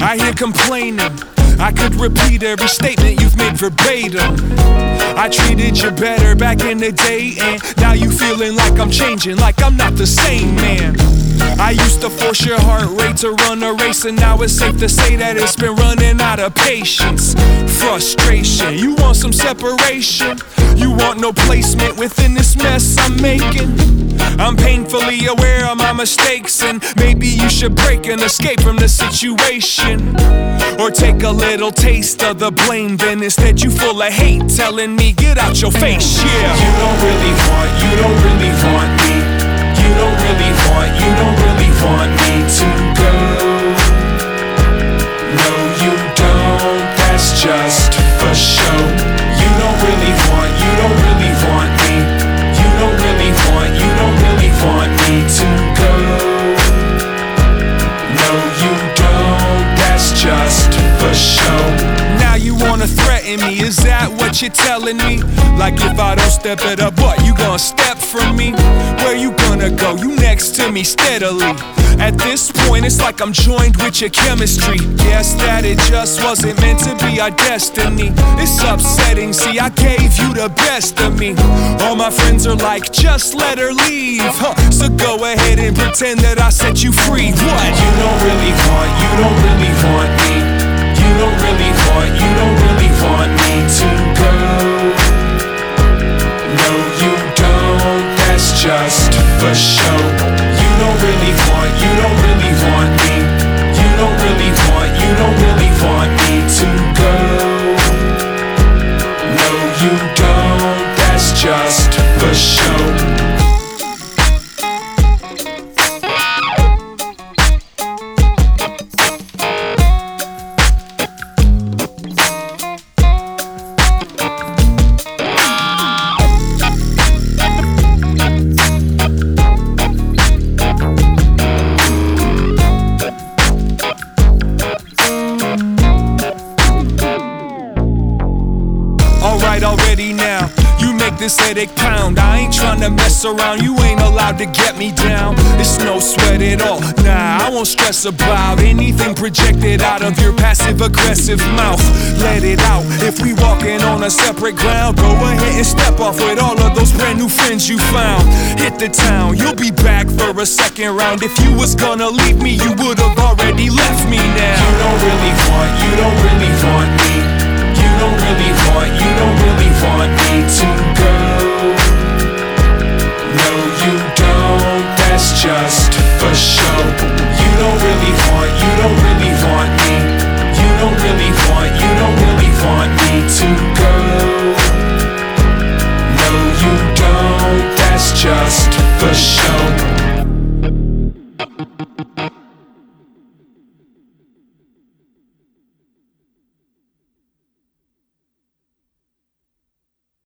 I hear complaining. I could repeat every statement you've made verbatim. I treated you better back in the day, and now you feeling like I'm changing, like I'm not the same man. I used to force your heart rate to run a race, and now it's safe to say that it's been running out of patience. Frustration, you want some separation. You want no placement within this mess I'm making. I'm painfully aware of my mistakes, and maybe you should break and escape from the situation, or take a little taste of the blame. Then instead you full of hate, telling me get out your face. Yeah, you don't really want me. You don't really want me to go. No, you don't, that's just for show. You don't really want me. You don't really want me to go. No, you don't, that's just for show. Now you wanna threaten me, is that what you're telling me? Like if I don't step it up, what, you gonna step from me? Where you gonna go? You next to me steadily. At this point it's like I'm joined with your chemistry. Guess that it just wasn't meant to be our destiny. It's upsetting, see I gave you the best of me. All my friends are like, just let her leave, so go ahead and pretend that I set you free. What? You don't really want me. You don't really want me to go. No, you don't, that's just for show. You don't really want me. You don't really want me to go. No, you don't, that's just for show. Already now, you make this headache pound. I ain't tryna mess around, you ain't allowed to get me down. It's no sweat at all, nah, I won't stress about anything projected out of your passive-aggressive mouth. Let it out, if we walking on a separate ground, go ahead and step off with all of those brand new friends you found. Hit the town, you'll be back for a second round. If you was gonna leave me, you would've already left me now. You don't really want me. You don't really want me to go. No, you don't, that's just for show. You don't really want me. You don't really